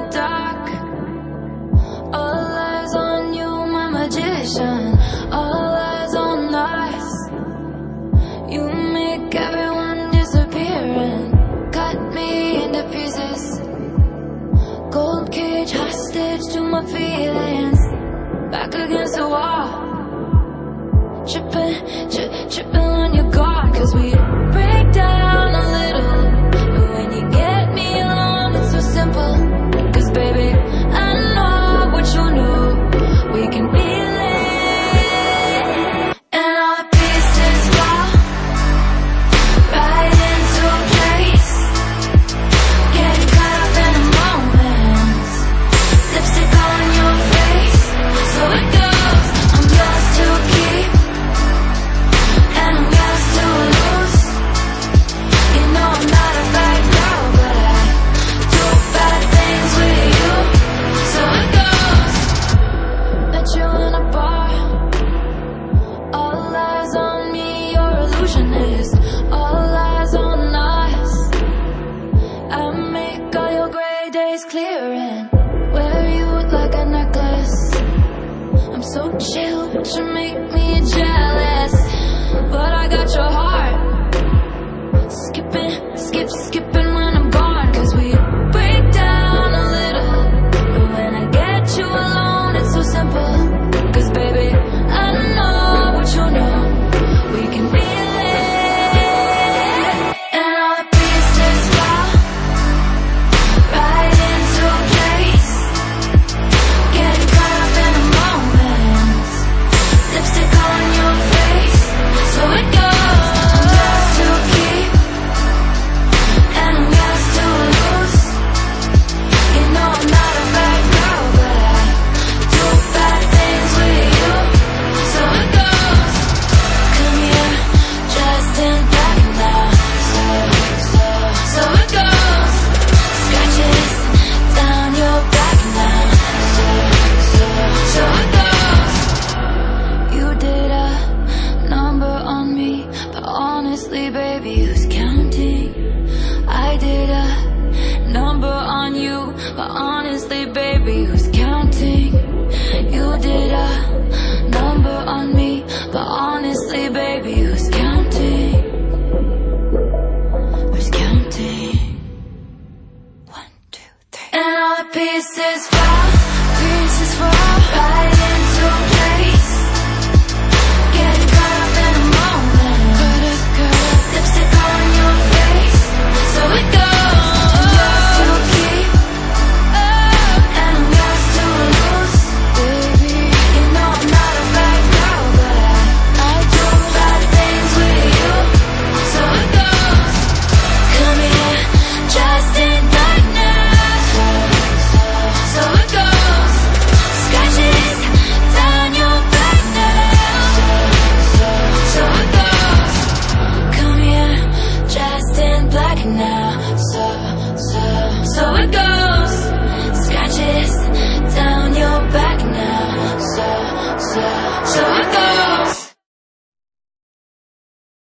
dark. All eyes on you, my magician. All eyes on us. You make everyone disappear and cut me into pieces. Gold cage hostage to my feelings. Back against the wall. Tripping on your guard. Cause we break down a little. But when you get me alone, it's so simple. Cause baby, I know what you know. We can be lit. And all the pieces fall right into place. Getting caught up in the moment. Lipstick on your face. So it goes. I'm yours to keep. And I'm yours to lose. You know I'm not a bad girl, but I do bad things with you. So it goes. Met you in a bar. All eyes on me, you're illusionist. All eyes on us. I make all your gray days clear and wear you like a necklace. I'm so chill, but you make me jealous. But I got your heart. Skipping when I'm gone. Cause we break down a little. But when I get you alone, it's so simple. Cause baby, I know what you know. We can be lit. And all the pieces fall right into place. Getting caught up in the moment. Lipstick on your face. So it goes. I'm yours to keep. And I'm yours to lose. You know I'm not a bad girl, but I do bad things with you. So it goes. Come here, dressed in black now. So it goes. Scratches down your back now. So it goes. You did a number on me, but honestly, baby, who's counting? I did a number on you, but honestly, baby, who's counting? You did a number on me, but honestly, baby, who's counting? Who's counting? 1, 2, 3. And all the pieces fall right into place. Getting caught up in the moment. Lipstick on your face. So it goes. I'm yours to keep. And I'm yours to lose. Baby, you know I'm not a bad girl, but I do bad things with you. So it goes. Come here, dressed in black now. So it goes. Scratches down your back now. So it goes. Come here, dressed in black now. So it goes.